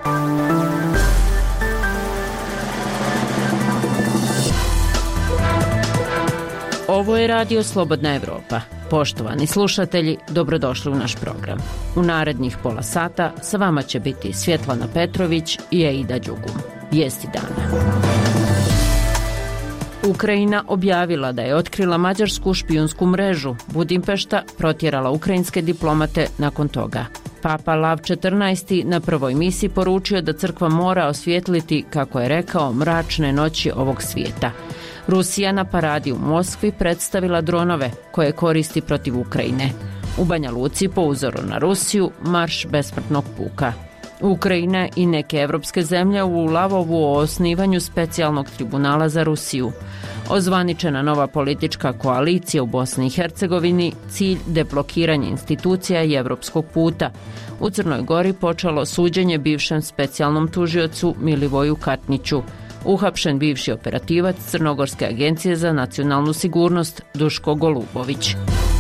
Ovo je Radio Slobodna Evropa. Poštovani slušatelji, dobrodošli u naš program. U narednih pola sata sa vama će biti Svjetlana Petrović i Aida Đugum. Vijesti dana. Ukrajina objavila da je otkrila mađarsku špijunsku mrežu. Budimpešta protjerala ukrajinske diplomate nakon toga. Papa Lav XIV na prvoj misiji poručio da crkva mora osvijetliti, kako je rekao, mračne noći ovog svijeta. Rusija na paradi u Moskvi predstavila dronove koje koristi protiv Ukrajine. U Banja Luci, po uzoru na Rusiju, marš besmrtnog puka. Ukrajina i neke evropske zemlje u lavovu o osnivanju specijalnog tribunala za Rusiju. Ozvaničena nova politička koalicija u Bosni i Hercegovini, cilj deblokiranje institucija i evropskog puta. U Crnoj Gori počelo suđenje bivšem specijalnom tužiocu Milivoju Katniću. Uhapšen bivši operativac Crnogorske agencije za nacionalnu sigurnost Duško Golubović.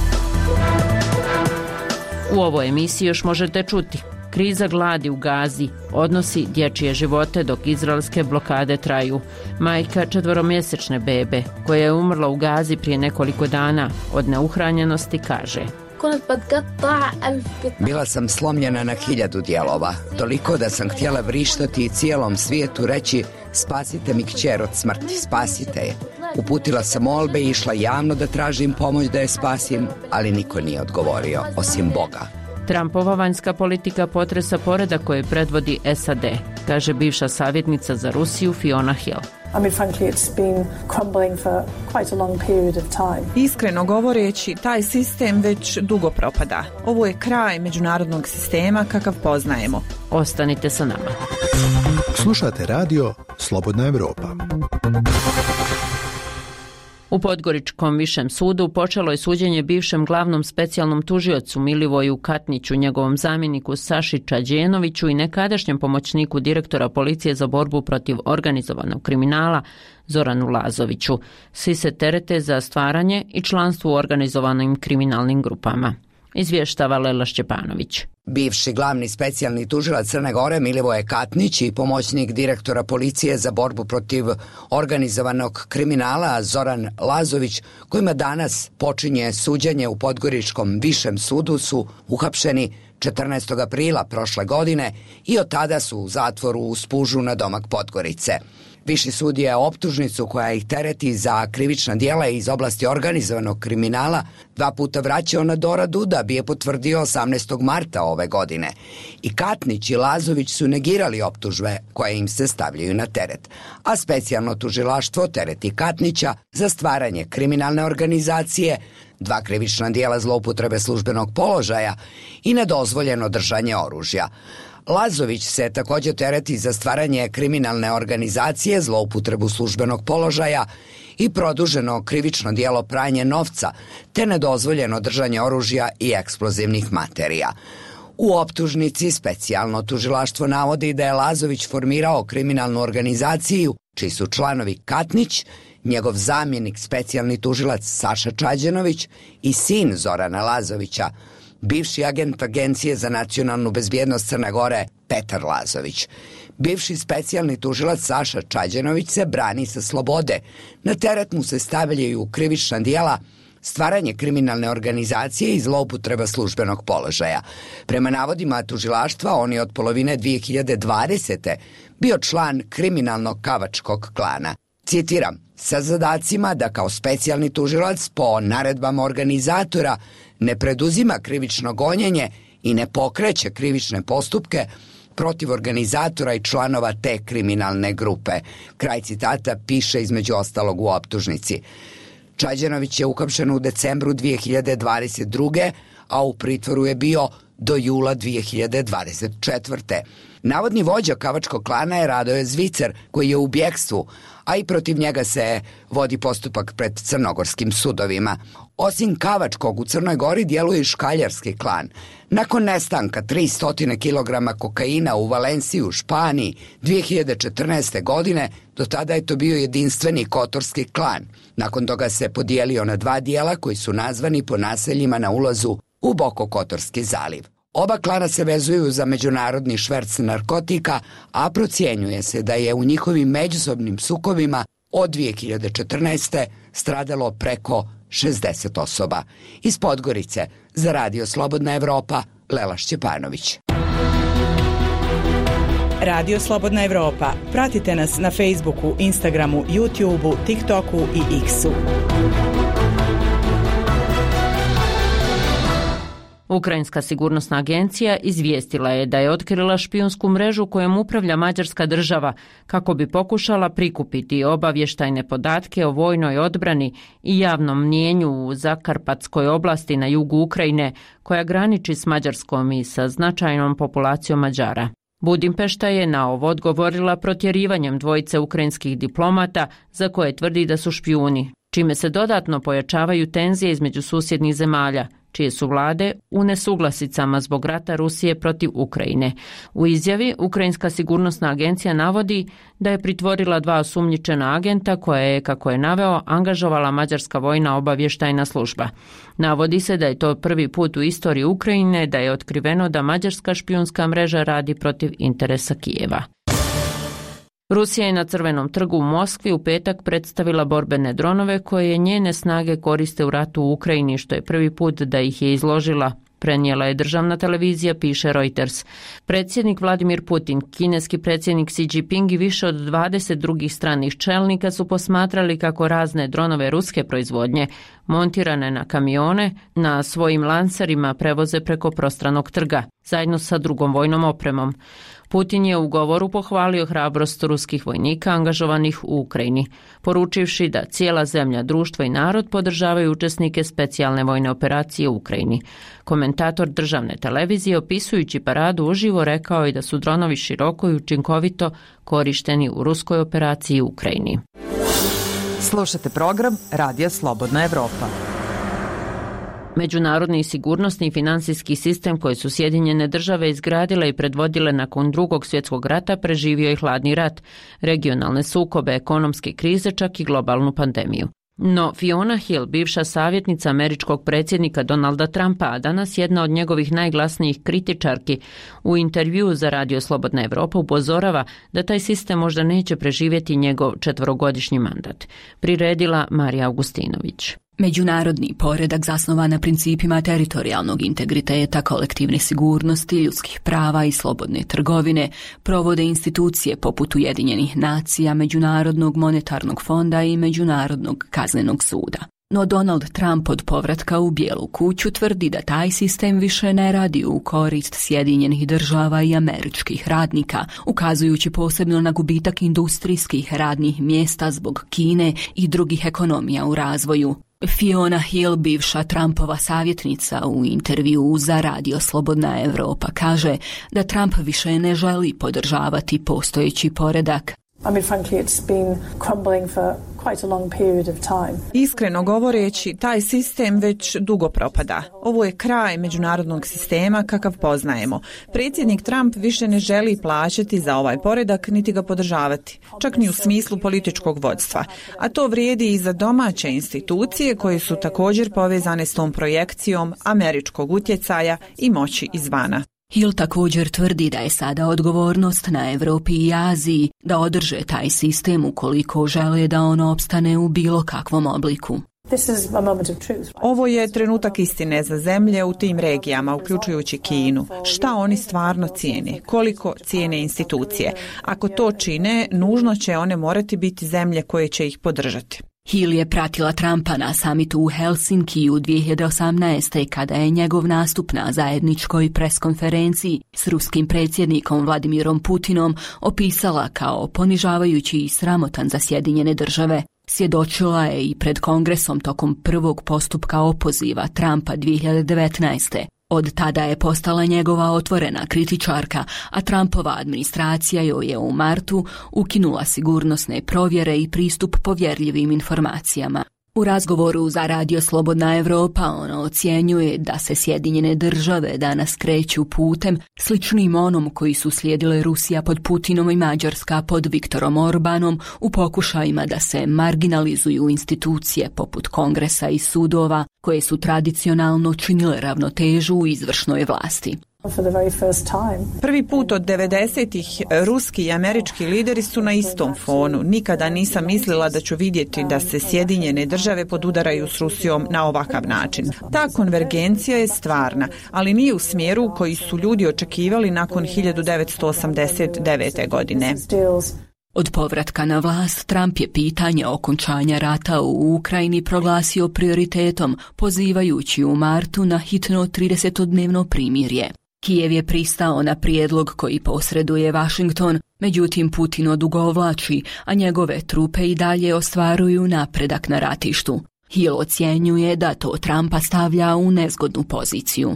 U ovoj emisiji još možete čuti: kriza gladi u Gazi, odnosi dječje živote dok izraelske blokade traju. Majka 4-mjesečne bebe, koja je umrla u Gazi prije nekoliko dana od neuhranjenosti, kaže: bila sam slomljena na 1000 dijelova, toliko da sam htjela vrištati i cijelom svijetu reći: spasite mi kćer od smrti, spasite je. Uputila sam molbe i išla javno da tražim pomoć da je spasim, ali niko nije odgovorio, osim Boga. Trumpova vanjska politika potresa poredak koje predvodi SAD, kaže bivša savjetnica za Rusiju Fiona Hill. Iskreno govoreći, taj sistem već dugo propada. Ovo je kraj međunarodnog sistema kakav poznajemo. Ostanite sa nama. Slušate radio Slobodna Evropa. U Podgoričkom višem sudu počelo je suđenje bivšem glavnom specijalnom tužiocu Milivoju Katniću, njegovom zamjeniku Saši Čađenoviću i nekadašnjem pomoćniku direktora policije za borbu protiv organizovanog kriminala Zoranu Lazoviću. Svi se terete za stvaranje i članstvo u organizovanim kriminalnim grupama. Izvještava Lela Šćepanović. Bivši glavni specijalni tužilac Crne Gore Milivoje Katnić i pomoćnik direktora policije za borbu protiv organizovanog kriminala Zoran Lazović, kojima danas počinje suđenje u Podgoričkom višem sudu, su uhapšeni 14. aprila prošle godine i od tada su u zatvoru u Spužu na domak Podgorice. Viši sud je optužnicu koja ih tereti za krivična djela iz oblasti organizovanog kriminala 2 puta vraćao na doradu da bi je potvrdio 18. marta ove godine. I Katnić i Lazović su negirali optužbe koje im se stavljaju na teret, a specijalno tužilaštvo tereti Katnića za stvaranje kriminalne organizacije, 2 krivična djela zloupotrebe službenog položaja i nedozvoljeno držanje oružja. Lazović se također tereti za stvaranje kriminalne organizacije, zloupotrebu službenog položaja i produženo krivično djelo pranje novca, te nedozvoljeno držanje oružja i eksplozivnih materija. U optužnici specijalno tužilaštvo navodi da je Lazović formirao kriminalnu organizaciju čiji su članovi Katnić, njegov zamjenik specijalni tužilac Saša Čađenović i sin Zorana Lazovića, bivši agent Agencije za nacionalnu bezbjednost Crne Gore Petar Lazović. Bivši specijalni tužilac Saša Čađenović se brani sa slobode. Na teret mu se stavljaju krivična djela stvaranje kriminalne organizacije i zloupotreba službenog položaja. Prema navodima tužilaštva, on je od polovine 2020. bio član kriminalnog kavačkog klana. Citiram: sa zadacima da kao specijalni tužilac po naredbama organizatora ne preduzima krivično gonjenje i ne pokreće krivične postupke protiv organizatora i članova te kriminalne grupe. Kraj citata piše između ostalog u optužnici. Čađenović je uhapšen u decembru 2022. a u pritvoru je bio do jula 2024. Navodni vođa kavačkog klana je Radoje Zvicer, koji je u bjegstvu, a i protiv njega se vodi postupak pred crnogorskim sudovima. Osim kavačkog, u Crnoj Gori djeluje i škaljarski klan. Nakon nestanka 300 kg kokaina u Valenciji u Španiji 2014. godine, do tada je to bio jedinstveni kotorski klan. Nakon toga se podijelio na 2 dijela koji su nazvani po naseljima na ulazu u Bokokotorski zaliv. Oba klana se vezuju za međunarodni šverc narkotika, a procjenjuje se da je u njihovim međusobnim sukobima od 2014. stradalo preko 60 osoba. Iz Podgorice za Radio Slobodna Evropa, Lela Šćepanović. Radio Slobodna Evropa. Pratite nas na Facebooku, Instagramu, YouTubeu, TikToku i X-u. Ukrajinska sigurnosna agencija izvijestila je da je otkrila špijunsku mrežu kojom upravlja Mađarska država kako bi pokušala prikupiti obavještajne podatke o vojnoj odbrani i javnom mnijenju u Zakarpatskoj oblasti na jugu Ukrajine, koja graniči s Mađarskom i sa značajnom populacijom Mađara. Budimpešta je na ovo odgovorila protjerivanjem dvojice ukrajinskih diplomata za koje tvrdi da su špijuni, čime se dodatno pojačavaju tenzije između susjednih zemalja, čije su vlade u nesuglasicama zbog rata Rusije protiv Ukrajine. U izjavi Ukrajinska sigurnosna agencija navodi da je pritvorila 2 osumnjičena agenta koje je, kako je naveo, angažovala Mađarska vojna obavještajna služba. Navodi se da je to prvi put u istoriji Ukrajine da je otkriveno da mađarska špijunska mreža radi protiv interesa Kijeva. Rusija je na Crvenom trgu u Moskvi u petak predstavila borbene dronove koje njene snage koriste u ratu u Ukrajini, što je prvi put da ih je izložila, prenijela je državna televizija, piše Reuters. Predsjednik Vladimir Putin, kineski predsjednik Xi Jinping i više od 20 drugih stranih čelnika su posmatrali kako razne dronove ruske proizvodnje, montirane na kamione, na svojim lancerima prevoze preko prostranog trga, zajedno sa drugom vojnom opremom. Putin je u govoru pohvalio hrabrost ruskih vojnika angažovanih u Ukrajini, poručivši da cijela zemlja, društvo i narod podržavaju učesnike specijalne vojne operacije u Ukrajini. Komentator državne televizije, opisujući paradu uživo, rekao je da su dronovi široko i učinkovito korišteni u ruskoj operaciji u Ukrajini. Slušate program Radija Slobodna Evropa. Međunarodni sigurnosni i finansijski sistem koji su Sjedinjene države izgradile i predvodile nakon Drugog svjetskog rata preživio je hladni rat, regionalne sukobe, ekonomske krize, čak i globalnu pandemiju. No Fiona Hill, bivša savjetnica američkog predsjednika Donalda Trumpa, a danas jedna od njegovih najglasnijih kritičarki, u intervjuu za Radio Slobodna Evropa upozorava da taj sistem možda neće preživjeti njegov 4-godišnji mandat. Priredila Marija Augustinović. Međunarodni poredak zasnovan na principima teritorijalnog integriteta, kolektivne sigurnosti, ljudskih prava i slobodne trgovine provode institucije poput Ujedinjenih nacija, Međunarodnog monetarnog fonda i Međunarodnog kaznenog suda. No Donald Trump od povratka u Bijelu kuću tvrdi da taj sistem više ne radi u korist Sjedinjenih država i američkih radnika, ukazujući posebno na gubitak industrijskih radnih mjesta zbog Kine i drugih ekonomija u razvoju. Fiona Hill, bivša Trumpova savjetnica, u intervjuu za Radio Slobodna Evropa kaže da Trump više ne želi podržavati postojeći poredak. Iskreno govoreći, taj sistem već dugo propada. Ovo je kraj međunarodnog sistema kakav poznajemo. Predsjednik Trump više ne želi plaćati za ovaj poredak niti ga podržavati, čak ni u smislu političkog vodstva. A to vrijedi i za domaće institucije koje su također povezane s tom projekcijom američkog utjecaja i moći izvana. Hill također tvrdi da je sada odgovornost na Europi i Aziji da održe taj sistem ukoliko žele da on opstane u bilo kakvom obliku. Ovo je trenutak istine za zemlje u tim regijama, uključujući Kinu. Šta oni stvarno cijene? Koliko cijene institucije? Ako to čine, nužno će one morati biti zemlje koje će ih podržati. Hill je pratila Trumpa na samitu u Helsinkiju 2018. kada je njegov nastup na zajedničkoj preskonferenciji s ruskim predsjednikom Vladimirom Putinom opisala kao ponižavajući i sramotan za Sjedinjene države. Svjedočila je i pred Kongresom tokom prvog postupka opoziva Trumpa 2019. Od tada je postala njegova otvorena kritičarka, a Trumpova administracija joj je u martu ukinula sigurnosne provjere i pristup povjerljivim informacijama. U razgovoru za Radio Slobodna Evropa ono ocjenjuje da se Sjedinjene države danas kreću putem sličnim onom koji su slijedile Rusija pod Putinom i Mađarska pod Viktorom Orbanom u pokušajima da se marginalizuju institucije poput Kongresa i sudova koje su tradicionalno činile ravnotežu u izvršnoj vlasti. Prvi put od 90-ih ruski i američki lideri su na istom fonu. Nikada nisam mislila da ću vidjeti da se Sjedinjene države podudaraju s Rusijom na ovakav način. Ta konvergencija je stvarna, ali nije u smjeru koji su ljudi očekivali nakon 1989. godine. Od povratka na vlast Trump je pitanje okončanja rata u Ukrajini proglasio prioritetom, pozivajući u martu na hitno 30-dnevno primirje. Kijev je pristao na prijedlog koji posreduje Washington, međutim Putin odugovlači, a njegove trupe i dalje ostvaruju napredak na ratištu. Hill ocjenjuje da to Trumpa stavlja u nezgodnu poziciju.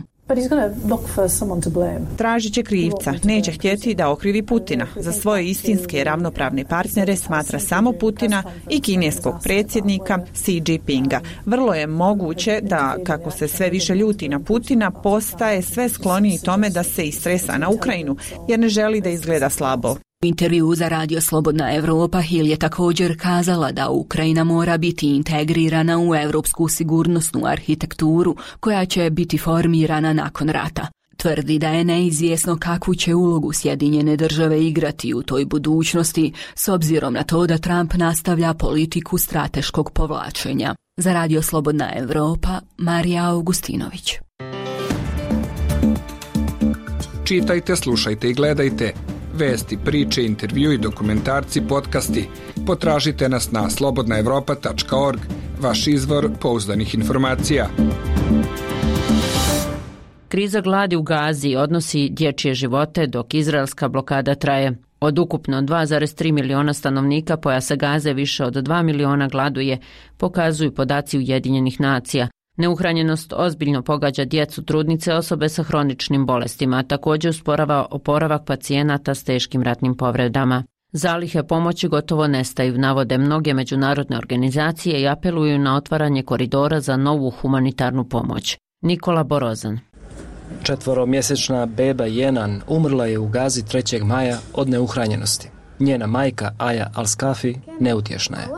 Tražit će krivca, neće htjeti da okrivi Putina. Za svoje istinske ravnopravne partnere smatra samo Putina i kineskog predsjednika Xi Jinpinga. Vrlo je moguće da, kako se sve više ljuti na Putina, postaje sve skloniji tome da se istresa na Ukrajinu, jer ne želi da izgleda slabo. U intervju za Radio Slobodna Evropa Hill je također kazala da Ukrajina mora biti integrirana u europsku sigurnosnu arhitekturu koja će biti formirana nakon rata. Tvrdi da je neizvjesno kakvu će ulogu Sjedinjene države igrati u toj budućnosti s obzirom na to da Trump nastavlja politiku strateškog povlačenja. Za Radio Slobodna Evropa Marija Augustinović. Čitajte, slušajte i gledajte. Vesti, priče, intervju i dokumentarci, podcasti. Potražite nas na slobodnaevropa.org, vaš izvor pouzdanih informacija. Kriza gladi u Gazi odnosi dječje živote dok izraelska blokada traje. Od ukupno 2,3 miliona stanovnika pojasa Gaze više od 2 miliona gladuje, pokazuju podaci Ujedinjenih nacija. Neuhranjenost ozbiljno pogađa djecu, trudnice, osobe sa hroničnim bolestima, a također usporava oporavak pacijenata s teškim ratnim povredama. Zalihe pomoći gotovo nestaju, navode mnoge međunarodne organizacije i apeluju na otvaranje koridora za novu humanitarnu pomoć. Nikola Borozan. 4-mjesečna beba Jenan umrla je u Gazi 3. maja od neuhranjenosti. Njena majka Aja Al-Skafi neutješna je.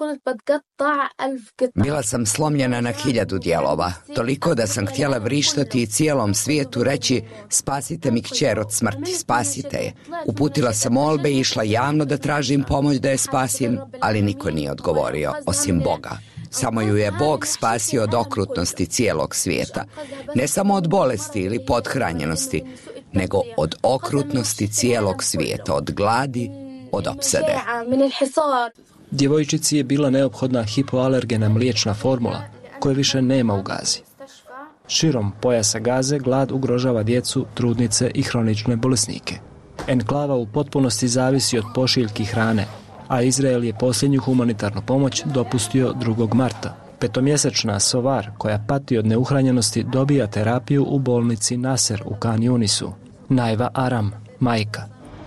Bila sam slomljena na 1000 dijelova, toliko da sam htjela vrištati i cijelom svijetu reći spasite mi kćer od smrti, spasite je. Uputila sam molbe i išla javno da tražim pomoć da je spasim, ali niko nije odgovorio, osim Boga. Samo ju je Bog spasio od okrutnosti cijelog svijeta. Ne samo od bolesti ili pothranjenosti, nego od okrutnosti cijelog svijeta, od gladi, od opsade. Djevojčici je bila neophodna hipoalergena mliječna formula, koje više nema u Gazi. Širom pojasa Gaze glad ugrožava djecu, trudnice i hronične bolesnike. Enklava u potpunosti zavisi od pošiljki hrane, a Izrael je posljednju humanitarnu pomoć dopustio 2. marta. 5-mjesečna Sovar, koja pati od neuhranjenosti, dobija terapiju u bolnici Nasser u Khan Yunisu. Najva Aram, majka.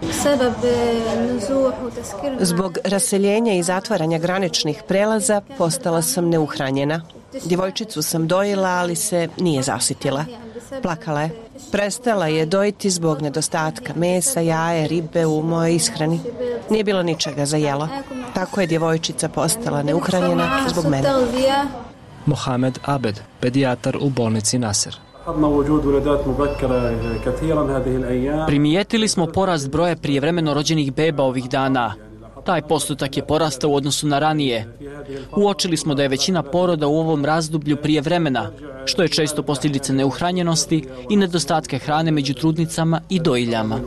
Zbog raseljenja i zatvaranja graničnih prelaza postala sam neuhranjena. Djevojčicu sam dojila, ali se nije zasitila. Plakala je. Prestala je dojiti zbog nedostatka mesa, jaje, ribe u mojoj ishrani. Nije bilo ničega za jelo. Tako je djevojčica postala neuhranjena zbog mene. Mohamed Abed, pedijatar u bolnici Nasser. Primijetili smo porast broja prijevremeno rođenih beba ovih dana. Taj postotak je porastao u odnosu na ranije. Uočili smo da je većina poroda u ovom razdoblju prijevremena, što je često posljedica neuhranjenosti i nedostatka hrane među trudnicama i dojiljama.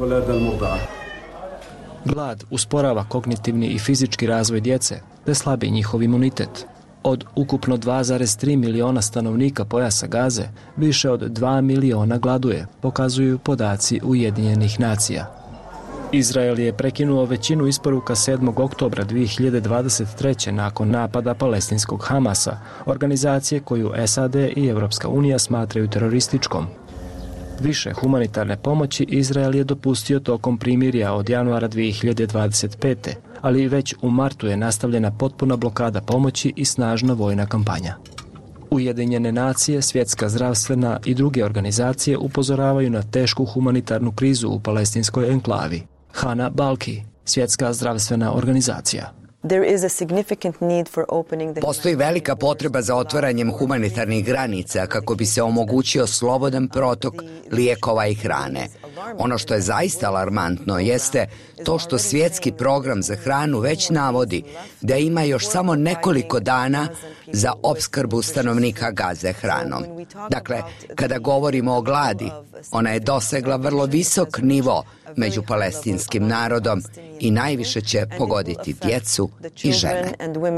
Glad usporava kognitivni i fizički razvoj djece, te slabi njihov imunitet. Od ukupno 2,3 miliona stanovnika pojasa Gaze, više od 2 miliona gladuje, pokazuju podaci Ujedinjenih nacija. Izrael je prekinuo većinu isporuka 7. oktobra 2023. nakon napada palestinskog Hamasa, organizacije koju SAD i Europska unija smatraju terorističkom. Više humanitarne pomoći Izrael je dopustio tokom primirja od januara 2025. ali već u martu je nastavljena potpuna blokada pomoći i snažna vojna kampanja. Ujedinjene nacije, Svjetska zdravstvena i druge organizacije upozoravaju na tešku humanitarnu krizu u palestinskoj enklavi. Hana Balki, Svjetska zdravstvena organizacija. Postoji velika potreba za otvaranjem humanitarnih granica kako bi se omogućio slobodan protok lijekova i hrane. Ono što je zaista alarmantno jeste to što svjetski program za hranu već navodi da ima još samo nekoliko dana za opskrbu stanovnika Gaze hranom. Dakle, kada govorimo o gladi, ona je dosegla vrlo visok nivo među palestinskim narodom i najviše će pogoditi djecu i žene.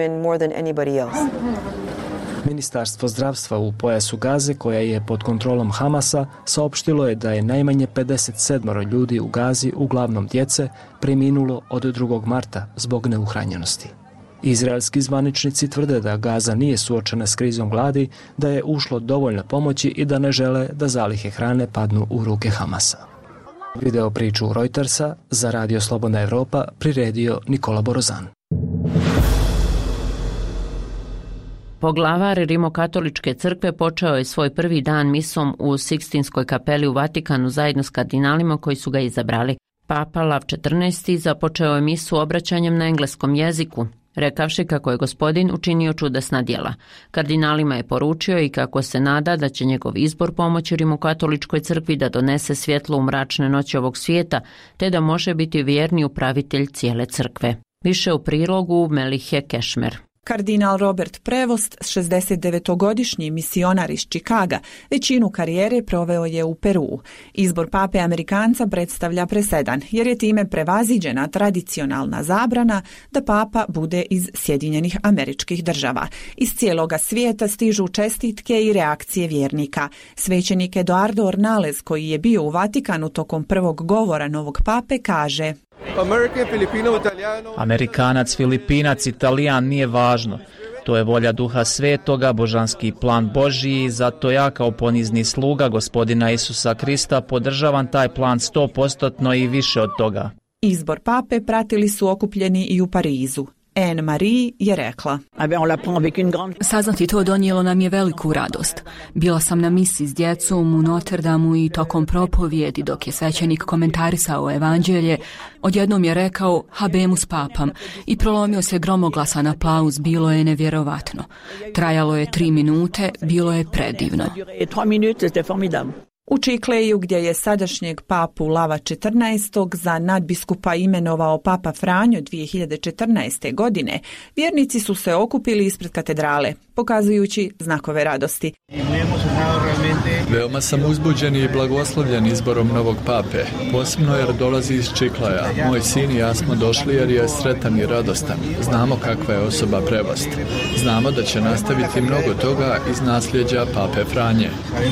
Ministarstvo zdravstva u pojasu Gaze, koja je pod kontrolom Hamasa, saopštilo je da je najmanje 57 ljudi u Gazi, uglavnom djece, preminulo od 2. marta zbog neuhranjenosti. Izraelski zvaničnici tvrde da Gaza nije suočena s krizom gladi, da je ušlo dovoljno pomoći i da ne žele da zalihe hrane padnu u ruke Hamasa. Video priču Reutersa za Radio Slobodna Evropa priredio Nikola Borozan. Poglavar Rimokatoličke crkve počeo je svoj prvi dan misom u Sikstinskoj kapeli u Vatikanu zajedno s kardinalima koji su ga izabrali. Papa Lav XIV započeo je misu obraćanjem na engleskom jeziku, rekavši kako je Gospodin učinio čudesna djela. Kardinalima je poručio i kako se nada da će njegov izbor pomoći Rimokatoličkoj crkvi da donese svjetlo u mračne noći ovog svijeta, te da može biti vjerni upravitelj cijele crkve. Više u prilogu Melihe Kešmer. Kardinal Robert Prevost, 69-godišnji misionar iz Čikaga, većinu karijere proveo je u Peruu. Izbor pape Amerikanca predstavlja presedan, jer je time prevaziđena tradicionalna zabrana da papa bude iz Sjedinjenih Američkih Država. Iz cijeloga svijeta stižu čestitke i reakcije vjernika. Svećenik Eduardo Ornales, koji je bio u Vatikanu tokom prvog govora novog pape, kaže: Amerikanac, Filipinac, Italijan nije važno. To je volja Duha Svetoga, božanski plan Božji, zato ja kao ponizni sluga Gospodina Isusa Krista podržavam taj plan 100% i više od toga. Izbor pape pratili su okupljeni i u Parizu. Anne Marie je rekla: Saznati to donijelo nam je veliku radost. Bila sam na misi s djecom u Notre Damu i tokom propovjedi dok je svećenik komentarisao evanđelje, odjednom je rekao Habemus papam i prolomio se gromoglasan aplauz, bilo je nevjerovatno. Trajalo je 3 minute, bilo je predivno. U Čikleju, gdje je sadašnjeg papu Lava XIV za nadbiskupa imenovao papa Franjo 2014. godine, vjernici su se okupili ispred katedrale, pokazujući znakove radosti. Veoma sam uzbuđen i blagoslovljen izborom novog pape, posebno jer dolazi iz Čikleja. Moj sin i ja smo došli jer je sretan i radostan. Znamo kakva je osoba Prevost. Znamo da će nastaviti mnogo toga iz nasljeđa pape Franje.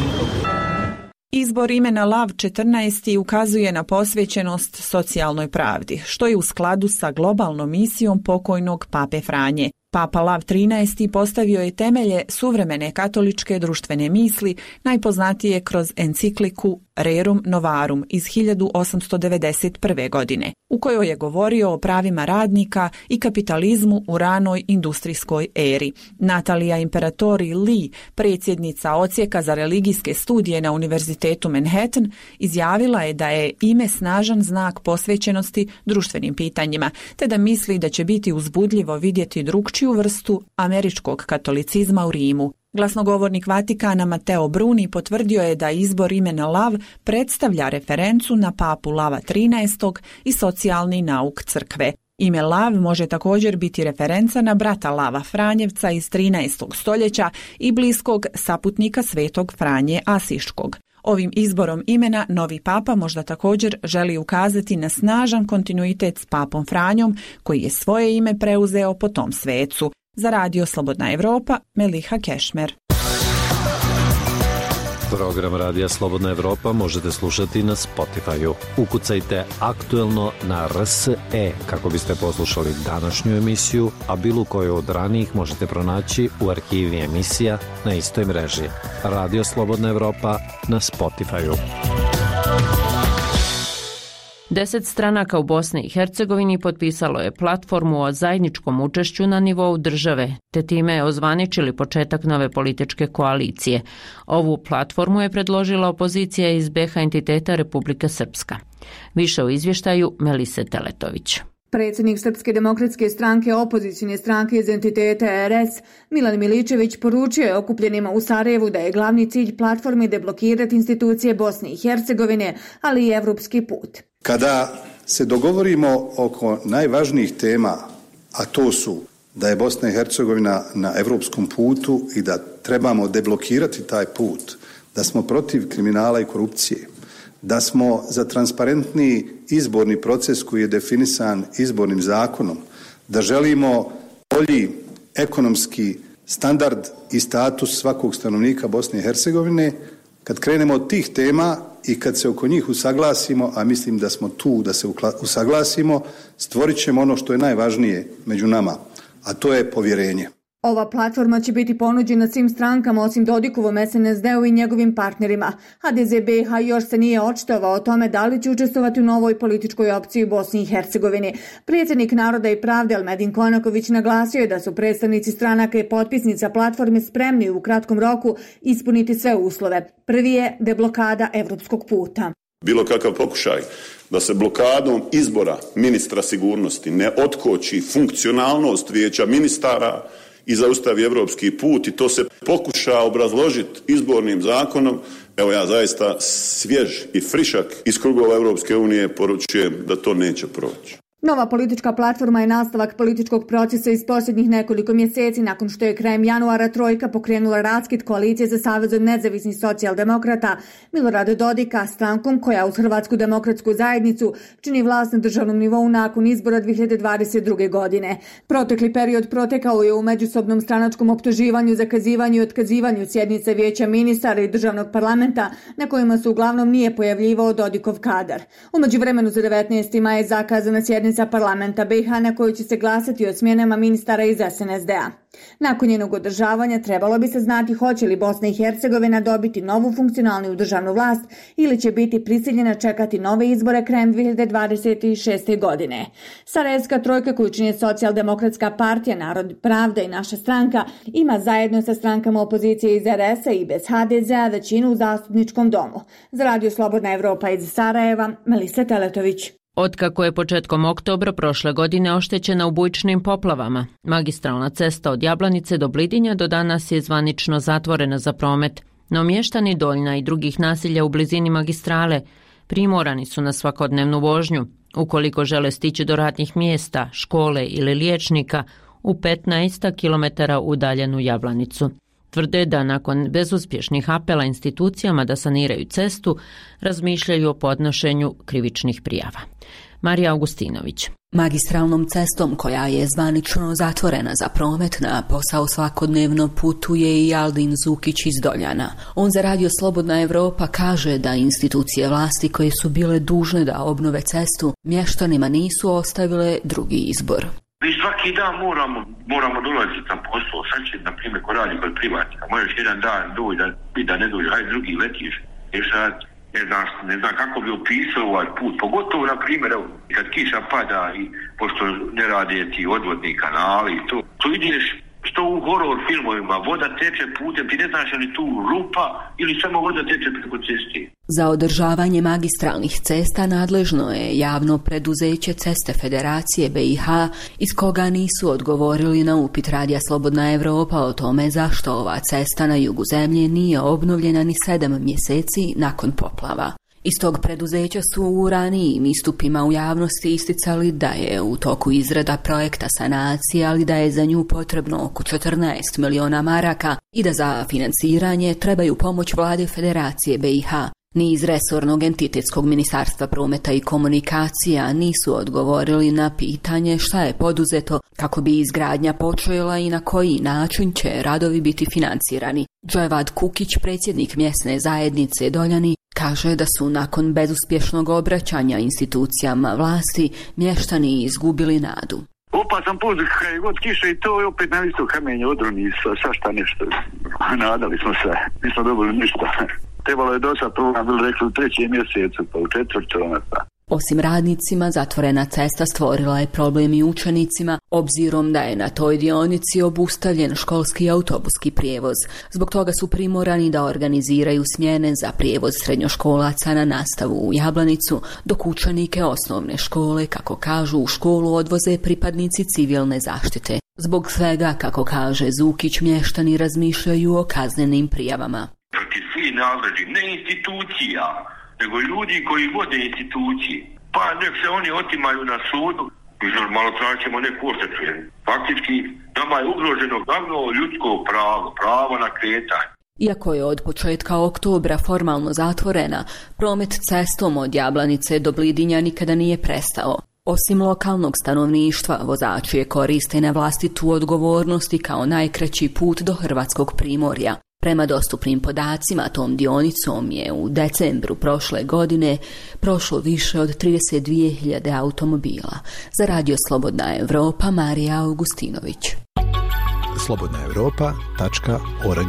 Izbor imena Lav XIV ukazuje na posvećenost socijalnoj pravdi, što je u skladu sa globalnom misijom pokojnog pape Franje. Papa Lav XIII postavio je temelje suvremene katoličke društvene misli, najpoznatije kroz encikliku Rerum Novarum iz 1891. godine, u kojoj je govorio o pravima radnika i kapitalizmu u ranoj industrijskoj eri. Natalija Imperatori Lee, predsjednica odsjeka za religijske studije na Univerzitetu Manhattan, izjavila je da je ime snažan znak posvećenosti društvenim pitanjima, te da misli da će biti uzbudljivo vidjeti drugčiju vrstu američkog katolicizma u Rimu. Glasnogovornik Vatikana Matteo Bruni potvrdio je da izbor imena Lav predstavlja referencu na papu Lava XIII i socijalni nauk crkve. Ime Lav može također biti referenca na brata Lava Franjevca iz 13. stoljeća i bliskog saputnika svetog Franje Asiškog. Ovim izborom imena novi papa možda također želi ukazati na snažan kontinuitet s papom Franjom, koji je svoje ime preuzeo po tom svecu. Za Radio Slobodna Evropa, Meliha Kešmer. Program Radija Slobodna Evropa možete slušati na Spotify-u. Ukucajte aktuelno na RSE kako biste poslušali današnju emisiju, a bilo koju od ranijih možete pronaći u arhivi emisija na istoj mreži. Radio Slobodna Evropa na Spotify-u. 10 stranaka u Bosni i Hercegovini potpisalo je platformu o zajedničkom učešću na nivou države, te time je ozvaničili početak nove političke koalicije. Ovu platformu je predložila opozicija iz BiH entiteta Republike Srpska. Više u izvještaju Melise Teletović. Predsjednik Srpske demokratske stranke, opozicijne stranke iz entiteta RS, Milan Miličević, poručio je okupljenima u Sarajevu da je glavni cilj platforme deblokirati institucije Bosne i Hercegovine, ali i evropski put. Kada se dogovorimo oko najvažnijih tema, a to su da je Bosna i Hercegovina na evropskom putu i da trebamo deblokirati taj put, da smo protiv kriminala i korupcije, da smo za transparentni izborni proces koji je definisan izbornim zakonom, da želimo bolji ekonomski standard i status svakog stanovnika Bosne i Hercegovine, kad krenemo od tih tema i kad se oko njih usaglasimo, a mislim da smo tu da se usaglasimo, stvorit ćemo ono što je najvažnije među nama, a to je povjerenje. Ova platforma će biti ponuđena svim strankama osim Dodikovom SNSD-u i njegovim partnerima. HDZ BiH još se nije očitovao o tome da li će učestvovati u novoj političkoj opciji u Bosni i Hercegovini. Predsjednik Naroda i pravde Elmedin Konaković naglasio je da su predstavnici stranaka i potpisnica platforme spremni u kratkom roku ispuniti sve uslove. Prvi je deblokada evropskog puta. Bilo kakav pokušaj da se blokadom izbora ministra sigurnosti ne otkoči funkcionalnost vijeća ministara i zaustavi evropski put i to se pokuša obrazložiti izbornim zakonom, evo ja zaista svjež i frišak iz krugova Europske unije poručujem da to neće proći. Nova politička platforma je nastavak političkog procesa iz posljednjih nekoliko mjeseci nakon što je krajem januara Trojka pokrenula raskid koalicije za Savezom nezavisnih socijaldemokrata Milorada Dodika, strankom koja uz Hrvatsku demokratsku zajednicu čini vlast na državnom nivou nakon izbora 2022. godine. Protekli period protekao je u međusobnom stranačkom optuživanju, zakazivanju i otkazivanju sjednice vijeća ministara i državnog parlamenta na kojima se uglavnom nije pojavljivao Dodikov kadar. U međuvremenu za 19. maj je zakazana sjednica parlamenta BiH na kojoj će se glasati o smjenama ministara iz SNSD-a. Nakon njenog održavanja trebalo bi se znati hoće li Bosna i Hercegovina dobiti novu funkcionalnu državnu vlast ili će biti prisiljena čekati nove izbore krajem 2026. godine. Sarajevska trojka koju čini Socijaldemokratska partija, Narod, Pravda i Naša stranka ima zajedno sa strankama opozicije iz RS-a i bez HDZ-a većinu u zastupničkom domu. Za Radio Slobodna Evropa iz Sarajeva, Melisa Teletović. Otkako je početkom oktobra prošle godine oštećena u bujičnim poplavama, magistralna cesta od Jablanice do Blidinja do danas je zvanično zatvorena za promet, no mještani Doljna i drugih naselja u blizini magistrale primorani su na svakodnevnu vožnju, ukoliko žele stići do radnih mjesta, škole ili liječnika u 15 km udaljenu Jablanicu. Tvrde da nakon bezuspješnih apela institucijama da saniraju cestu, razmišljaju o podnošenju krivičnih prijava. Marija Augustinović. Magistralnom cestom koja je zvanično zatvorena za promet na posao svakodnevno putuje i Aldin Zukić iz Doljana. On za Radio Slobodna Evropa kaže da institucije vlasti koje su bile dužne da obnove cestu mještanima nisu ostavile drugi izbor. Mi svaki dan moramo dolaziti na posao. Sad će, na primjer, ko radi kod privatnika, možeš jedan dan doći da ne dođe, hajde drugi letiš. Jer sad ne znam kako bi opisao ovaj put. Pogotovo, na primjer, kad kiša pada i pošto ne rade ti odvodni kanali i to ideš što u horror filmovima, voda teče putem, ti ne znaš je li tu rupa ili samo voda teče preko ceste. Za održavanje magistralnih cesta nadležno je javno preduzeće Ceste Federacije BiH, iz koga nisu odgovorili na upit Radija Slobodna Evropa o tome zašto ova cesta na jugu zemlje nije obnovljena ni 7 mjeseci nakon poplava. Iz tog preduzeća su u ranijim istupima u javnosti isticali da je u toku izrada projekta sanacije, ali da je za nju potrebno oko 14 miliona maraka i da za financiranje trebaju pomoć vlade Federacije BiH. Ni iz resornog entitetskog ministarstva prometa i komunikacija nisu odgovorili na pitanje šta je poduzeto kako bi izgradnja počela i na koji način će radovi biti financirani. Dževad Kukić, predsjednik mjesne zajednice Doljani, kaže da su nakon bezuspješnog obraćanja institucijama vlasti mještani izgubili nadu. Opasan put, kaj god kiše i to je opet na isto kamenje odroni svašta nešto. Nadali smo se, nismo dobili ništa. Trebalo je do sad, to nam bilo rekli u 3. mjesecu, pa u 4. Osim radnicima, zatvorena cesta stvorila je problem i učenicima, obzirom da je na toj dionici obustavljen školski autobuski prijevoz. Zbog toga su primorani da organiziraju smjene za prijevoz srednjoškolaca na nastavu u Jablanicu, dok učenike osnovne škole, kako kažu, u školu odvoze pripadnici civilne zaštite. Zbog svega, kako kaže Zukić, mještani razmišljaju o kaznenim prijavama. Protiv svih nadležnih, ne institucija, nego ljudi koji vode institucije. Pa nek se oni otimaju na sudu, malo traćemo neku odštetu. Faktički, nama je ugroženo glavno ljudsko pravo na kretanje. Iako je od početka oktobra formalno zatvorena, promet cestom od Jablanice do Blidinja nikada nije prestao. Osim lokalnog stanovništva, vozači je koriste na vlastitu odgovornost i kao najkraći put do hrvatskog primorja. Prema dostupnim podacima, tom dionicom je u decembru prošle godine prošlo više od 32.000 automobila. Za Radio Slobodna Evropa, Marija Augustinović. slobodnaevropa.org.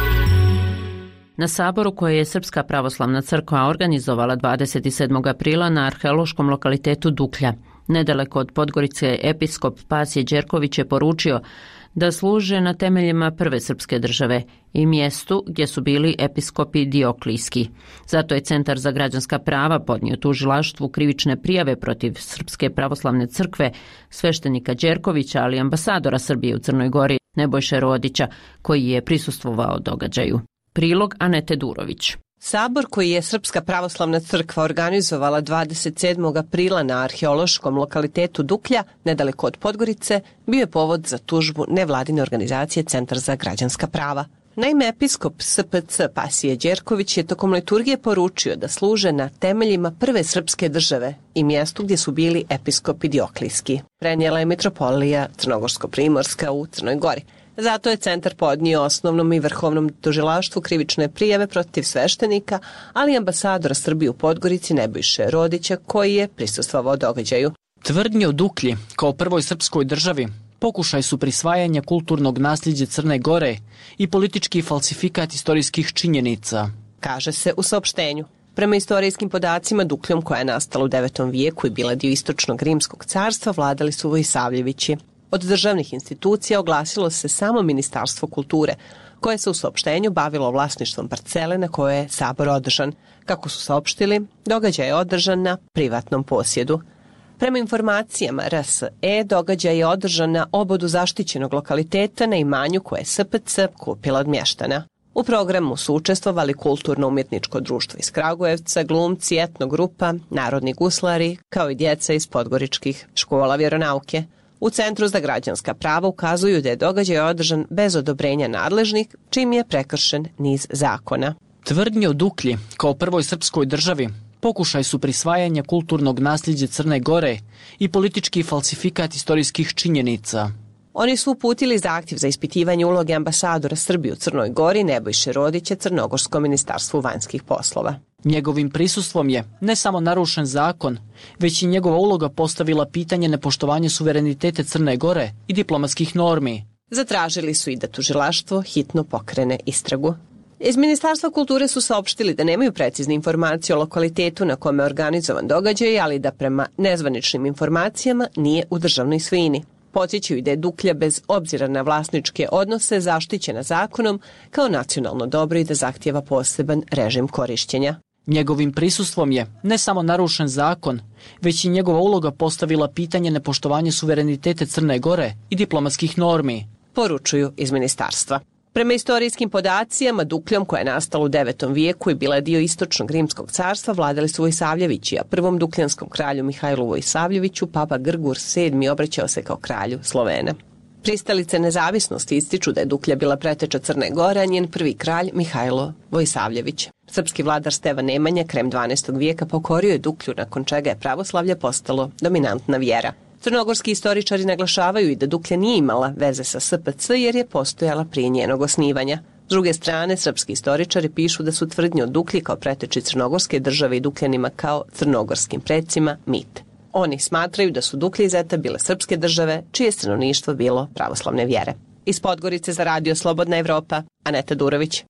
Na saboru koje je Srpska pravoslavna crkva organizovala 27. aprila na arheološkom lokalitetu Duklja, nedaleko od Podgorice, episkop Pasje Đerković je poručio da služe na temeljima prve srpske države i mjestu gdje su bili episkopi Dioklijski. Zato je Centar za građanska prava podnio tužilaštvu krivične prijave protiv Srpske pravoslavne crkve, sveštenika Đerkovića, ali ambasadora Srbije u Crnoj Gori Nebojše Rodića, koji je prisustvovao događaju. Prilog Anete Durović. Sabor koji je Srpska pravoslavna crkva organizovala 27. aprila na arheološkom lokalitetu Duklja, nedaleko od Podgorice, bio je povod za tužbu nevladine organizacije Centar za građanska prava. Naime, episkop SPC Pasije Đerković je tokom liturgije poručio da služe na temeljima prve srpske države i mjestu gdje su bili episkopi Dioklijski. Prenijela je mitropolija Crnogorsko-Primorska u Crnoj Gori. Zato je centar podnio osnovnom i vrhovnom tužilaštvu krivične prijave protiv sveštenika, ali i ambasadora Srbije u Podgorici Nebojše Rodića, koji je prisustvovao događaju. Tvrdnje o Duklji kao prvoj srpskoj državi pokušaj su prisvajanja kulturnog nasljeđa Crne Gore i politički falsifikat istorijskih činjenica, kaže se u saopštenju. Prema istorijskim podacima, Dukljom, koja je nastala u 9. vijeku i bila dio istočnog rimskog carstva, vladali su Vojsavljevići. Od državnih institucija oglasilo se samo Ministarstvo kulture, koje se u saopštenju bavilo vlasništvom parcele na kojoj je sabor održan. Kako su saopštili, događaj je održan na privatnom posjedu. Prema informacijama RSE, događaj je održan na obodu zaštićenog lokaliteta na imanju koje je SPC kupila od mještana. U programu su učestvovali kulturno-umjetničko društvo iz Kragujevca, glumci, etnogrupa, narodni guslari, kao i djeca iz podgoričkih škola vjeronauke. U Centru za građanska prava ukazuju da je događaj održan bez odobrenja nadležnih, čim je prekršen niz zakona. Tvrdnje o Duklji kao prvoj srpskoj državi pokušaj su prisvajanja kulturnog nasljeđa Crne Gore i politički falsifikat istorijskih činjenica. Oni su uputili zahtjev za ispitivanje uloge ambasadora Srbije u Crnoj Gori Nebojše Rodića Crnogorskom ministarstvu vanjskih poslova. Njegovim prisustvom je ne samo narušen zakon, već i njegova uloga postavila pitanje nepoštovanja suverenitete Crne Gore i diplomatskih normi. Zatražili su i da tužilaštvo hitno pokrene istragu. Iz Ministarstva kulture su saopštili da nemaju precizne informacije o lokalitetu na kome je organizovan događaj, ali da prema nezvaničnim informacijama nije u državnoj svojini. Podsjećaju da je Duklja bez obzira na vlasničke odnose zaštićena zakonom kao nacionalno dobro i da zahtijeva poseban režim korišćenja. Njegovim prisustvom je ne samo narušen zakon, već i njegova uloga postavila pitanje nepoštovanja suverenitete Crne Gore i diplomatskih normi, poručuju iz ministarstva. Prema istorijskim podacima, Dukljom, koja je nastala u 9. vijeku i bila dio istočnog rimskog carstva, vladali su Vojsavljevići, a prvom dukljanskom kralju Mihajlu Vojsavljeviću papa Grgur VII obraćao se kao kralju Slovena. Pristalice nezavisnosti ističu da je Duklja bila preteča Crne Gore, a njen prvi kralj Mihajlo Vojsavljević. Srpski vladar Stevan Nemanja krajem 12. vijeka pokorio je Duklju, nakon čega je pravoslavlje postalo dominantna vjera. Crnogorski istoričari naglašavaju i da Duklja nije imala veze sa SPC jer je postojala prije njenog osnivanja. S druge strane, srpski istoričari pišu da su tvrdnje o Duklji kao preteči crnogorske države i Dukljanima kao crnogorskim precima mit. Oni smatraju da su Duklje i Zeta bile srpske države, čije stanovništvo bilo pravoslavne vjere. Iz Podgorice za Radio Slobodna Evropa, Aneta Durović.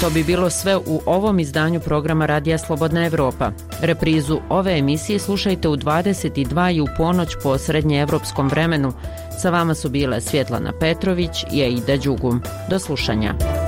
To bi bilo sve u ovom izdanju programa Radija Slobodna Evropa. Reprizu ove emisije slušajte u 22 i u ponoć po srednjeevropskom vremenu. Sa vama su bile Svjetlana Petrović i Aida Đugum. Do slušanja.